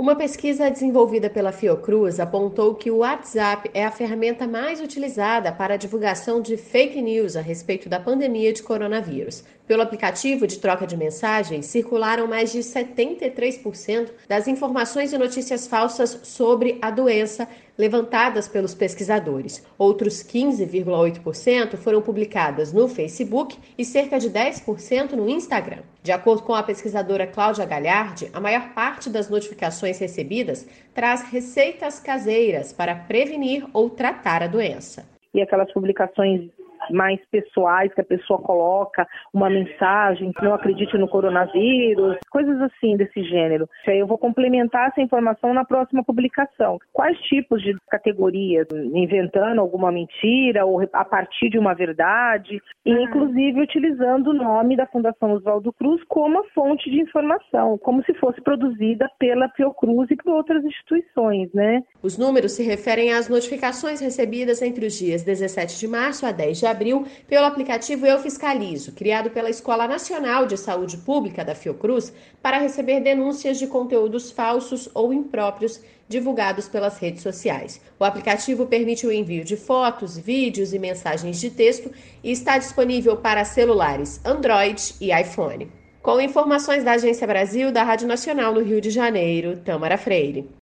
Uma pesquisa desenvolvida pela Fiocruz apontou que o WhatsApp é a ferramenta mais utilizada para a divulgação de fake news a respeito da pandemia de coronavírus. Pelo aplicativo de troca de mensagens, circularam mais de 73% das informações e notícias falsas sobre a doença levantadas pelos pesquisadores. Outros 15,8% foram publicadas no Facebook e cerca de 10% no Instagram. De acordo com a pesquisadora Cláudia Galhardi, a maior parte das notificações recebidas traz receitas caseiras para prevenir ou tratar a doença. E aquelas publicações mais pessoais que a pessoa coloca uma mensagem, não acredite no coronavírus, coisas assim desse gênero. Eu vou complementar essa informação na próxima publicação. Quais tipos de categorias? Inventando alguma mentira ou a partir de uma verdade, e inclusive utilizando o nome da Fundação Oswaldo Cruz como a fonte de informação, como se fosse produzida pela Fiocruz e por outras instituições, né? Os números se referem às notificações recebidas entre os dias 17 de março a 10 de abril pelo aplicativo Eu Fiscalizo, criado pela Escola Nacional de Saúde Pública da Fiocruz, para receber denúncias de conteúdos falsos ou impróprios divulgados pelas redes sociais. O aplicativo permite o envio de fotos, vídeos e mensagens de texto e está disponível para celulares Android e iPhone. Com informações da Agência Brasil, da Rádio Nacional no Rio de Janeiro, Tâmara Freire.